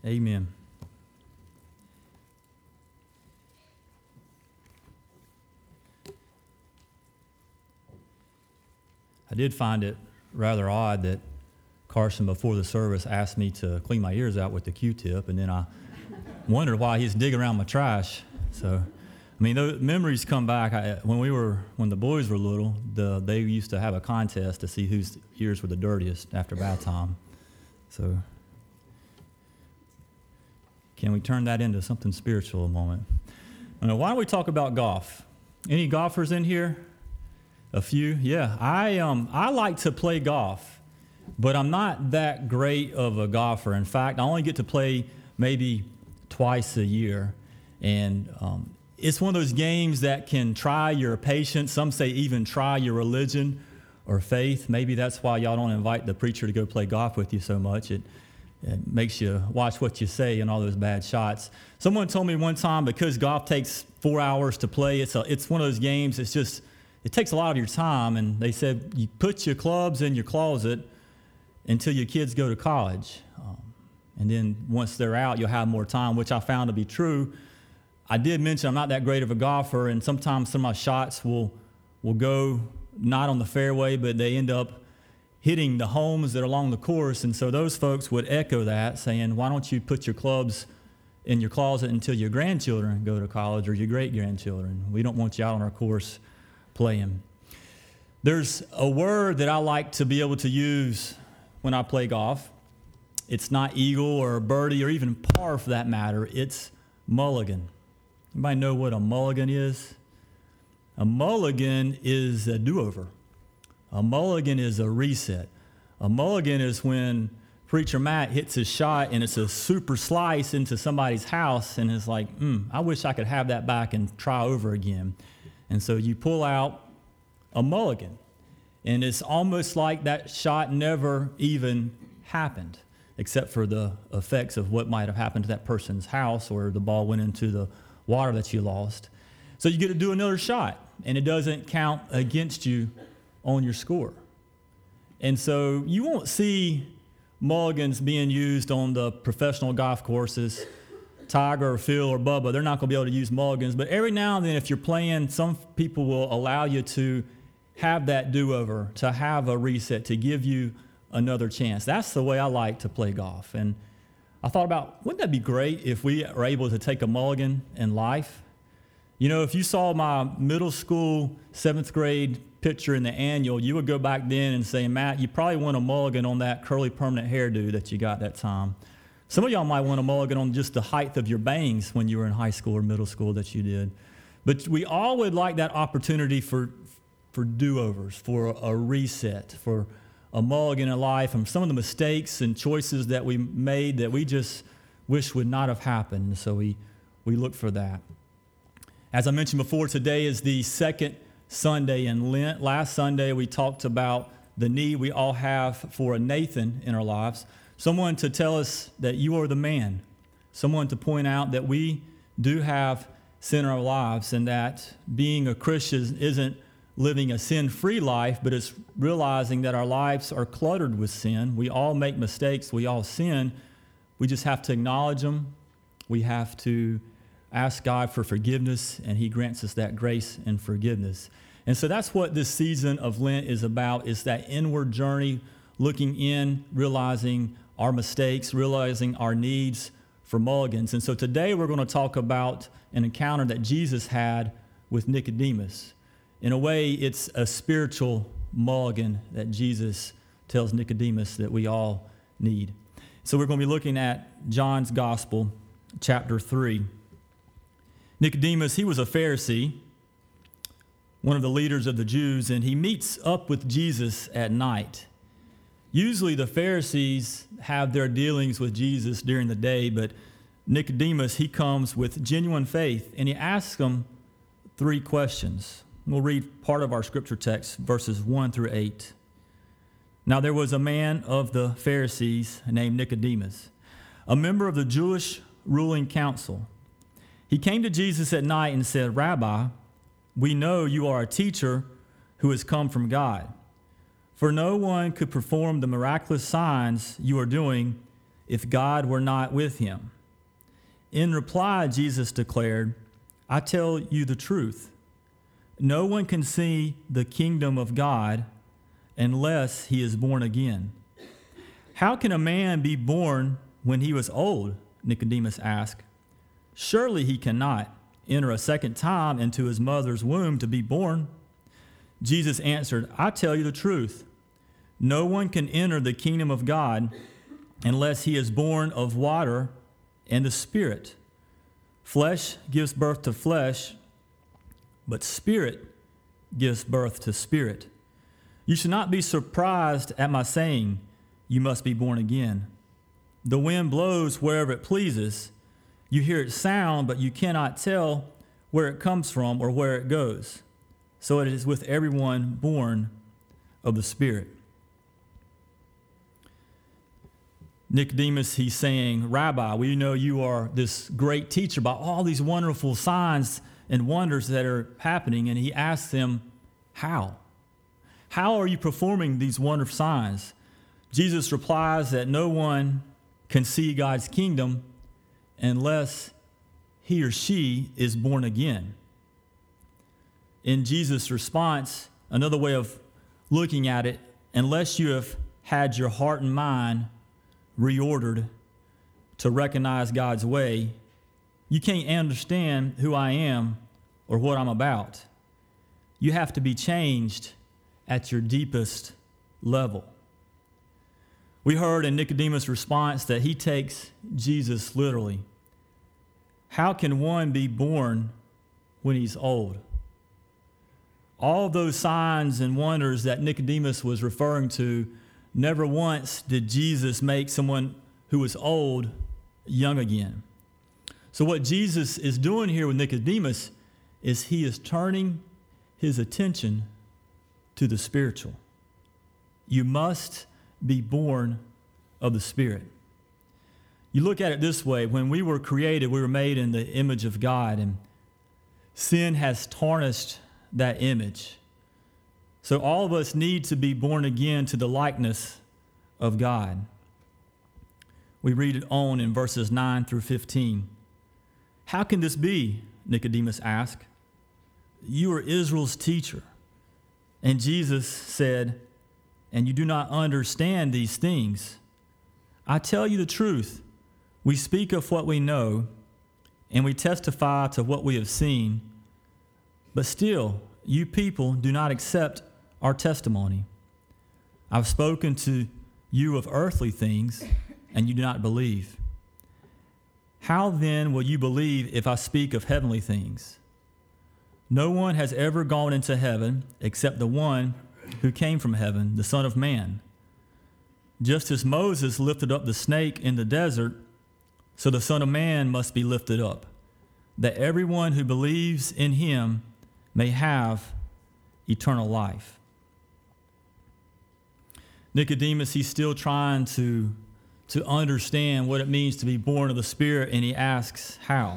Amen. I did find it rather odd that Carson, before the service, asked me to clean my ears out with the Q-tip, and then I wondered why he's digging around my trash. So, I mean, those memories come back. When the boys were little, they used to have a contest to see whose ears were the dirtiest after bath time. So, can we turn that into something spiritual a moment? Why don't we talk about golf? Any golfers in here? A few? Yeah. I like to play golf, but I'm not that great of a golfer. In fact, I only get to play maybe twice a year. And it's one of those games that can try your patience. Some say even try your religion or faith. Maybe that's why y'all don't invite the preacher to go play golf with you so much. It makes you watch what you say and all those bad shots. Someone told me one time, because golf takes 4 hours to play, it's one of those games, it takes a lot of your time. And they said, you put your clubs in your closet until your kids go to college. And then once they're out, you'll have more time, which I found to be true. I did mention I'm not that great of a golfer, and sometimes some of my shots will go not on the fairway, but they end up hitting the homes that are along the course. And so those folks would echo that, saying, why don't you put your clubs in your closet until your grandchildren go to college or your great-grandchildren? We don't want you out on our course playing. There's a word that I like to be able to use when I play golf. It's not eagle or birdie or even par for that matter. It's mulligan. Anybody know what a mulligan is? A mulligan is a do-over. A mulligan is a reset. A mulligan is when Preacher Matt hits his shot and it's a super slice into somebody's house and it's like, I wish I could have that back and try over again. And so you pull out a mulligan. And it's almost like that shot never even happened, except for the effects of what might have happened to that person's house, or the ball went into the water that you lost. So you get to do another shot, and it doesn't count against you on your score. And so you won't see mulligans being used on the professional golf courses. Tiger or Phil or Bubba, they're not going to be able to use mulligans. But every now and then, if you're playing, some people will allow you to have that do-over, to have a reset, to give you another chance. That's the way I like to play golf. And I thought about, wouldn't that be great if we are able to take a mulligan in life? You know, if you saw my middle school 7th grade picture in the annual, you would go back then and say, Matt, you probably want a mulligan on that curly permanent hairdo that you got that time. Some of y'all might want a mulligan on just the height of your bangs when you were in high school or middle school that you did. But we all would like that opportunity for do-overs, for a reset, for a mulligan in life, and some of the mistakes and choices that we made that we just wish would not have happened. So we look for that. As I mentioned before, today is the second Sunday in Lent. Last Sunday, we talked about the need we all have for a Nathan in our lives, someone to tell us that you are the man, someone to point out that we do have sin in our lives, and that being a Christian isn't living a sin-free life, but it's realizing that our lives are cluttered with sin. We all make mistakes. We all sin. We just have to acknowledge them. We have to ask God for forgiveness, and He grants us that grace and forgiveness. And so that's what this season of Lent is about, is that inward journey, looking in, realizing our mistakes, realizing our needs for mulligans. And so today we're going to talk about an encounter that Jesus had with Nicodemus. In a way, it's a spiritual mulligan that Jesus tells Nicodemus that we all need. So we're going to be looking at John's Gospel, chapter 3. Nicodemus, he was a Pharisee, one of the leaders of the Jews, and he meets up with Jesus at night. Usually the Pharisees have their dealings with Jesus during the day, but Nicodemus, he comes with genuine faith, and he asks him 3 questions. We'll read part of our scripture text, verses 1 through 8. Now there was a man of the Pharisees named Nicodemus, a member of the Jewish ruling council. He came to Jesus at night and said, Rabbi, we know you are a teacher who has come from God. For no one could perform the miraculous signs you are doing if God were not with him. In reply, Jesus declared, I tell you the truth. No one can see the kingdom of God unless he is born again. How can a man be born when he was old? Nicodemus asked. Surely he cannot enter a second time into his mother's womb to be born. Jesus answered, I tell you the truth. No one can enter the kingdom of God unless he is born of water and the Spirit. Flesh gives birth to flesh, but Spirit gives birth to spirit. You should not be surprised at my saying, you must be born again. The wind blows wherever it pleases. You hear its sound, but you cannot tell where it comes from or where it goes. So it is with everyone born of the Spirit. Nicodemus, he's saying, Rabbi, we know you are this great teacher about all these wonderful signs and wonders that are happening. And he asks him, how? How are you performing these wonderful signs? Jesus replies that no one can see God's kingdom unless he or she is born again. In Jesus' response, another way of looking at it, unless you have had your heart and mind reordered to recognize God's way, you can't understand who I am or what I'm about. You have to be changed at your deepest level. We heard in Nicodemus' response that he takes Jesus literally. How can one be born when he's old? All those signs and wonders that Nicodemus was referring to, never once did Jesus make someone who was old young again. So what Jesus is doing here with Nicodemus is he is turning his attention to the spiritual. You must be born of the Spirit. You look at it this way, when we were created, we were made in the image of God, and sin has tarnished that image. So all of us need to be born again to the likeness of God. We read it on in verses 9 through 15. How can this be? Nicodemus asked. You are Israel's teacher. And Jesus said, and you do not understand these things. I tell you the truth. We speak of what we know, and we testify to what we have seen. But still, you people do not accept our testimony. I've spoken to you of earthly things, and you do not believe. How then will you believe if I speak of heavenly things? No one has ever gone into heaven except the one who came from heaven, the Son of Man. Just as Moses lifted up the snake in the desert, so the Son of Man must be lifted up, that everyone who believes in him may have eternal life. Nicodemus, he's still trying to understand what it means to be born of the Spirit, and he asks how.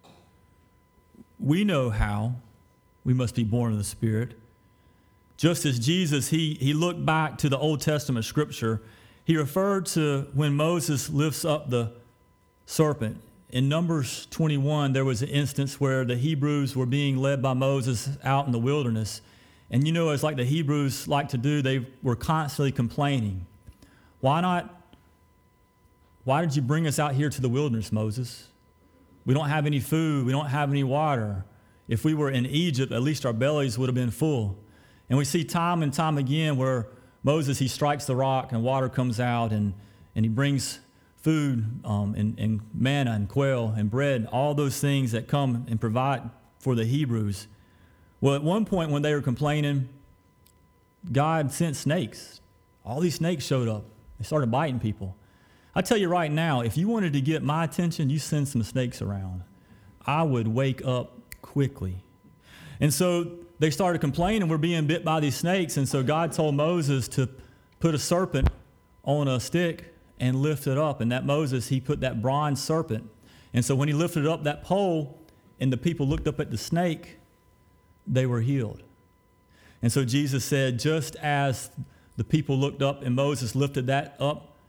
We know how we must be born of the Spirit. Just as Jesus, he looked back to the Old Testament scripture, he referred to when Moses lifts up the serpent. In Numbers 21, there was an instance where the Hebrews were being led by Moses out in the wilderness. And you know, it's like the Hebrews like to do, they were constantly complaining. Why did you bring us out here to the wilderness, Moses? We don't have any food. We don't have any water. If we were in Egypt, at least our bellies would have been full. And we see time and time again where Moses, he strikes the rock and water comes out, and he brings food and manna and quail and bread, all those things that come and provide for the Hebrews. Well, at one point when they were complaining, God sent snakes. All these snakes showed up. They started biting people. I tell you right now, if you wanted to get my attention, you send some snakes around. I would wake up quickly. And so they started complaining, we're being bit by these snakes. And so God told Moses to put a serpent on a stick and lift it up. And that Moses, he put that bronze serpent. And so when he lifted up that pole and the people looked up at the snake, they were healed. And so Jesus said, just as the people looked up and Moses lifted that up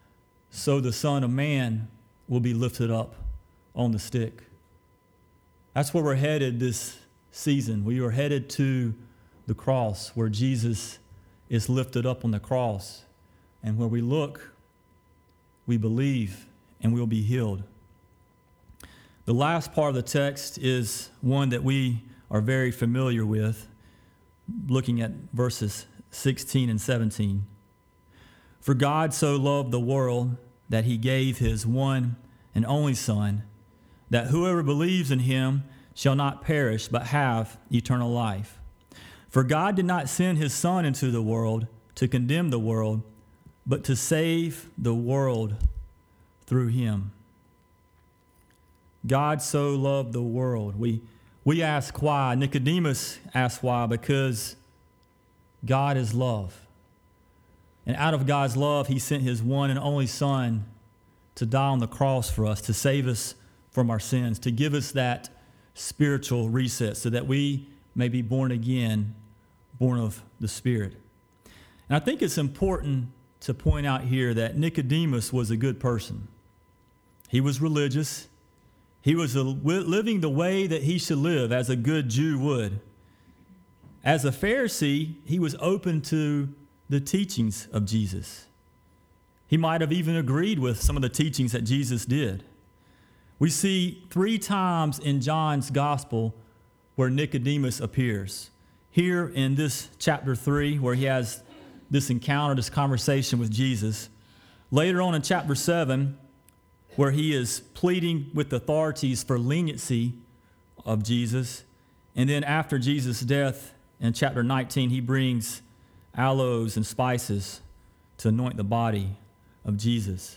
so the Son of Man will be lifted up on the stick. That's where we're headed this season. We are headed to the cross, where Jesus is lifted up on the cross. And where we look, we believe, and we'll be healed. The last part of the text is one that we are very familiar with, looking at verses 16 and 17. For God so loved the world that he gave his one and only Son, that whoever believes in him shall not perish but have eternal life. For God did not send his Son into the world to condemn the world, but to save the world through him. God so loved the world. We ask why. Nicodemus asked why, because God is love. And out of God's love, he sent his one and only Son to die on the cross for us, to save us from our sins, to give us that spiritual reset so that we may be born again, born of the Spirit. And I think it's important to point out here that Nicodemus was a good person. He was religious. He was living the way that he should live as a good Jew would. As a Pharisee, he was open to the teachings of Jesus. He might have even agreed with some of the teachings that Jesus did. We see 3 times in John's gospel where Nicodemus appears. Here in this chapter 3, where he has this encounter, this conversation with Jesus. Later on in chapter 7, where he is pleading with authorities for leniency of Jesus. And then after Jesus' death in chapter 19, he brings aloes and spices to anoint the body of Jesus.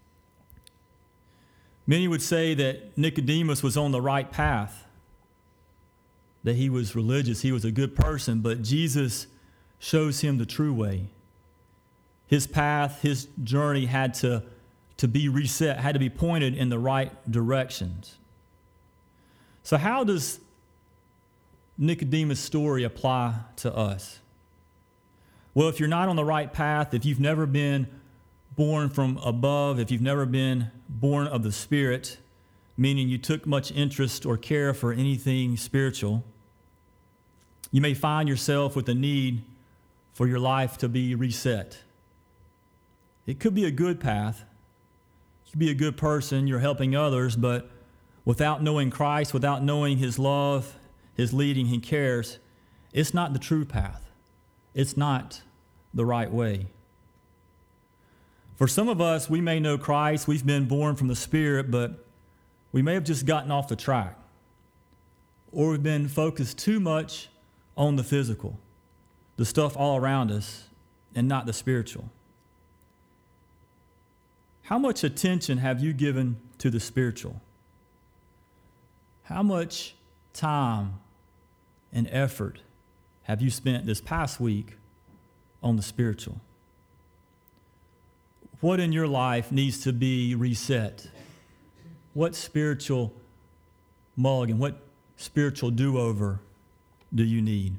Many would say that Nicodemus was on the right path, that he was religious, he was a good person, but Jesus shows him the true way. His path, his journey had to be reset, had to be pointed in the right directions. So how does Nicodemus' story apply to us? Well, if you're not on the right path, if you've never been born from above, if you've never been born of the Spirit, meaning you took much interest or care for anything spiritual, you may find yourself with a need for your life to be reset. It could be a good path. You could be a good person. You're helping others, but without knowing Christ, without knowing his love, his leading, he cares, it's not the true path. It's not the right way. For some of us, we may know Christ. We've been born from the Spirit, but we may have just gotten off the track. Or we've been focused too much on the physical, the stuff all around us, and not the spiritual. How much attention have you given to the spiritual? How much time and effort have you spent this past week on the spiritual? What in your life needs to be reset? What spiritual mulligan, what spiritual do-over do you need?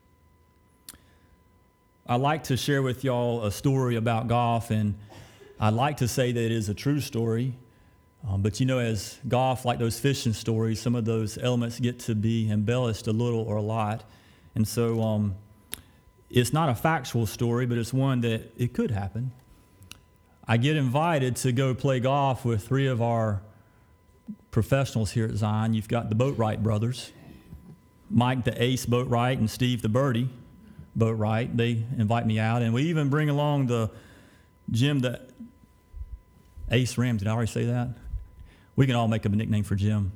I'd like to share with y'all a story about golf, and I'd like to say that it is a true story, but you know, as golf, like those fishing stories, some of those elements get to be embellished a little or a lot. And so it's not a factual story, but it's one that it could happen. I get invited to go play golf with 3 of our professionals here at Zion. You've got the Boatwright brothers, Mike the Ace Boatwright and Steve the Birdie Boatwright. They invite me out, and we even bring along the Jim the Ace Ramsey. Did I already say that? We can all make up a nickname for Jim.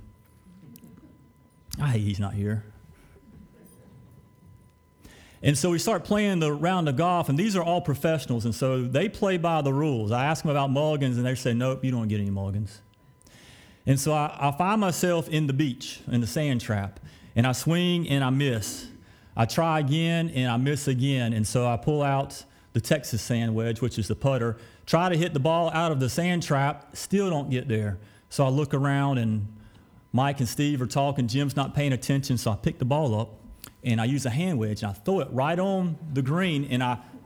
I hate he's not here. And so we start playing the round of golf, and these are all professionals, and so they play by the rules. I ask them about mulligans, and they say, nope, you don't get any mulligans. And so I find myself in the beach, in the sand trap, and I swing and I miss. I try again, and I miss again, and so I pull out the Texas sand wedge, which is the putter, try to hit the ball out of the sand trap, still don't get there. So I look around, and Mike and Steve are talking. Jim's not paying attention, so I pick the ball up, and I use a hand wedge, and I throw it right on the green, and I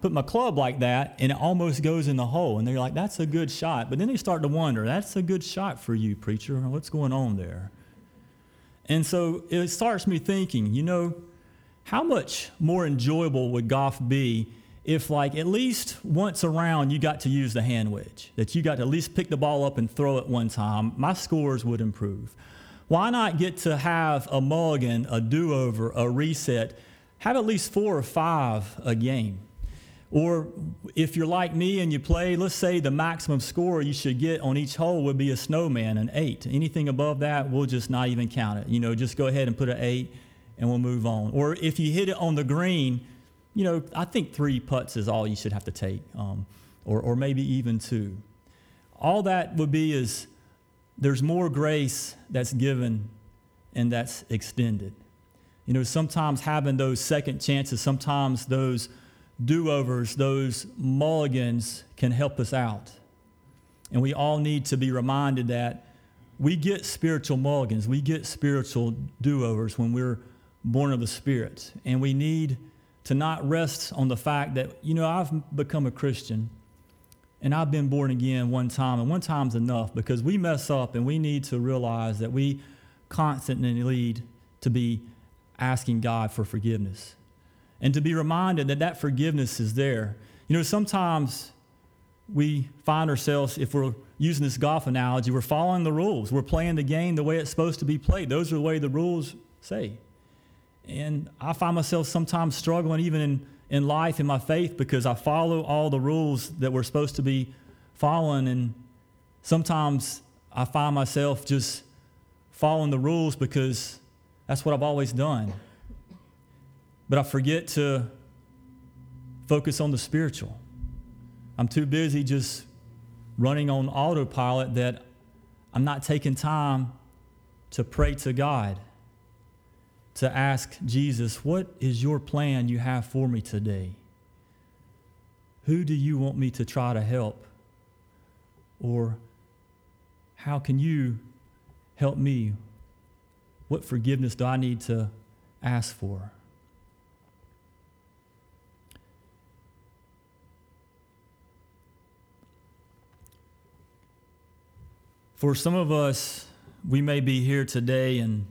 put my club like that, and it almost goes in the hole. And they're like, that's a good shot. But then they start to wonder, that's a good shot for you, preacher. What's going on there? And so it starts me thinking, how much more enjoyable would golf be if, like, at least once around you got to use the hand wedge, that you got to at least pick the ball up and throw it one time? My scores would improve. Why not get to have a mulligan, a do-over, a reset, have at least 4 or 5 a game? Or if you're like me and you play, let's say the maximum score you should get on each hole would be a snowman, an 8. Anything above that, we'll just not even count it. Just go ahead and put an 8 and we'll move on. Or if you hit it on the green, I think 3 putts is all you should have to take, or maybe even 2. All that would be is there's more grace that's given and that's extended. Sometimes having those second chances, sometimes those do-overs, those mulligans can help us out. And we all need to be reminded that we get spiritual mulligans, we get spiritual do-overs when we're born of the Spirit. And we need to not rest on the fact that, I've become a Christian and I've been born again one time, and one time's enough, because we mess up and we need to realize that we constantly need to be asking God for forgiveness. And to be reminded that forgiveness is there. Sometimes we find ourselves, if we're using this golf analogy, we're following the rules. We're playing the game the way it's supposed to be played. Those are the way the rules say. And I find myself sometimes struggling even in life, in my faith, because I follow all the rules that we're supposed to be following. And sometimes I find myself just following the rules because that's what I've always done. But I forget to focus on the spiritual. I'm too busy just running on autopilot that I'm not taking time to pray to God, to ask Jesus, what is your plan you have for me today? Who do you want me to try to help? Or how can you help me? What forgiveness do I need to ask for? For some of us, we may be here today and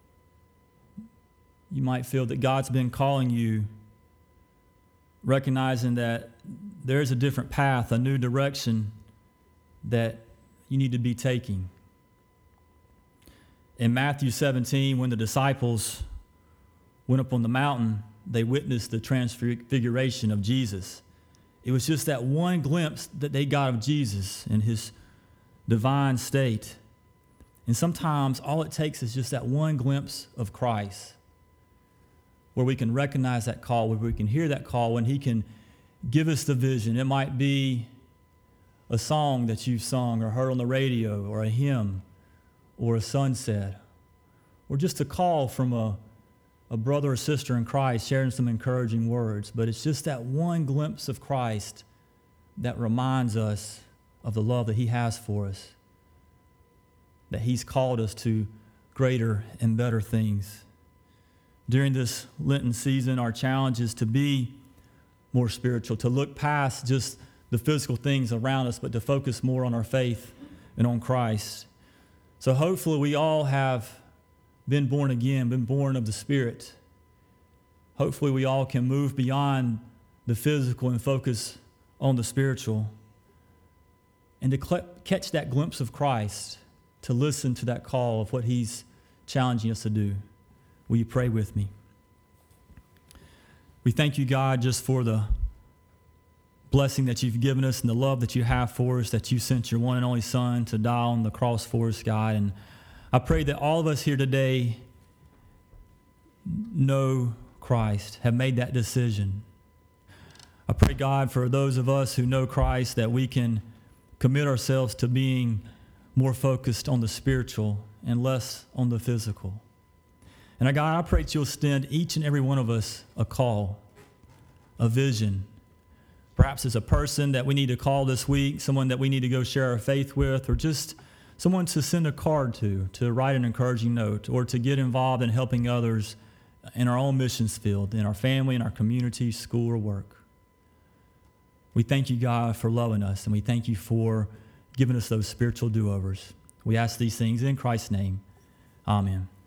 you might feel that God's been calling you, recognizing that there's a different path, a new direction that you need to be taking. In Matthew 17, when the disciples went up on the mountain, they witnessed the transfiguration of Jesus. It was just that one glimpse that they got of Jesus in his divine state. And sometimes all it takes is just that one glimpse of Christ, where we can recognize that call, where we can hear that call, when he can give us the vision. It might be a song that you've sung or heard on the radio, or a hymn, or a sunset, or just a call from a brother or sister in Christ sharing some encouraging words. But it's just that one glimpse of Christ that reminds us of the love that he has for us, that he's called us to greater and better things. During this Lenten season, our challenge is to be more spiritual, to look past just the physical things around us, but to focus more on our faith and on Christ. So hopefully we all have been born again, been born of the Spirit. Hopefully we all can move beyond the physical and focus on the spiritual, and to catch that glimpse of Christ, to listen to that call of what he's challenging us to do. Will you pray with me? We thank you, God, just for the blessing that you've given us and the love that you have for us, that you sent your one and only Son to die on the cross for us, God. And I pray that all of us here today know Christ, have made that decision. I pray, God, for those of us who know Christ, that we can commit ourselves to being more focused on the spiritual and less on the physical. And God, I pray that you'll extend each and every one of us a call, a vision. Perhaps it's a person that we need to call this week, someone that we need to go share our faith with, or just someone to send a card to write an encouraging note, or to get involved in helping others in our own missions field, in our family, in our community, school, or work. We thank you, God, for loving us, and we thank you for giving us those spiritual do-overs. We ask these things in Christ's name. Amen.